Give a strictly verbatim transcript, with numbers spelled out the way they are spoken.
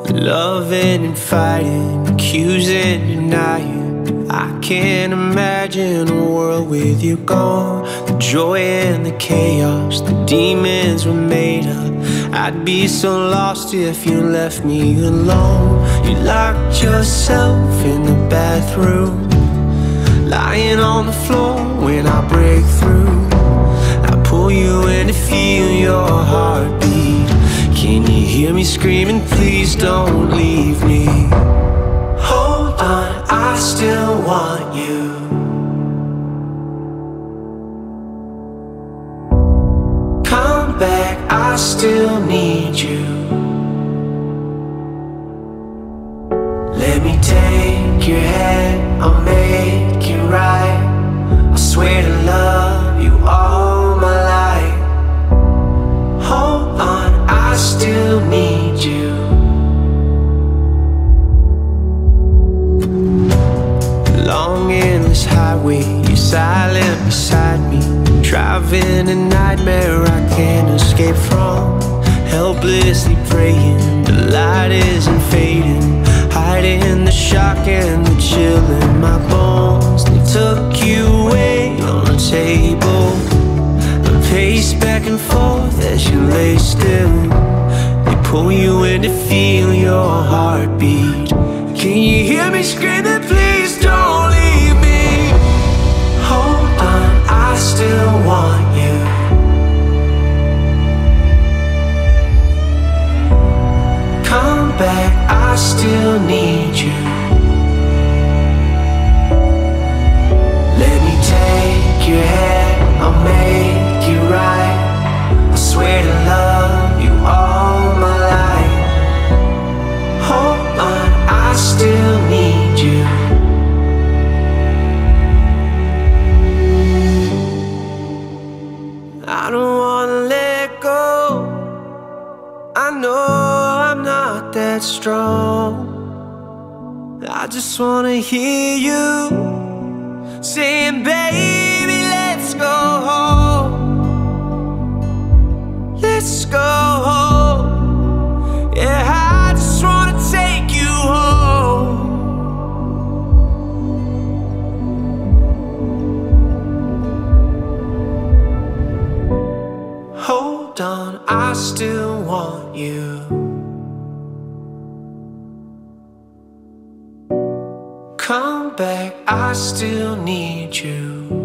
Loving and fighting, accusing, denying. I can't imagine a world with you gone. The joy and the chaos, the demons were made up. I'd be so lost if you left me alone. You locked yourself in the bathroom, lying on the floor when I break through. I pull you in to feel your heartbeat. Can you hear me screaming, please don't leave me? Hold on, I still want you. Come back, I still need you. Let me take your hand, I'll make it right. I swear to love you all my life. Hold on, I still need you. Long endless highway, you're silent beside me. Driving a nightmare I can't escape from. Helplessly praying, the light isn't fading. Hiding the shock and the chill in my bones. They took you away on the table. I pace back and forth as you lay still. They pull you in to feel your heartbeat. Can you hear me screaming, please don't leave me? Hold on, I still want you. Come back, I still need you. Let me take your hand, I'll make it right. I swear to love you all my life. Hold on, I still need you. I don't wanna let go. I know I'm not that strong. I just wanna hear you saying, baby, let's go home. Let's go home. Yeah, I just wanna take you home. Hold on, I still want you. Come back, I still need you.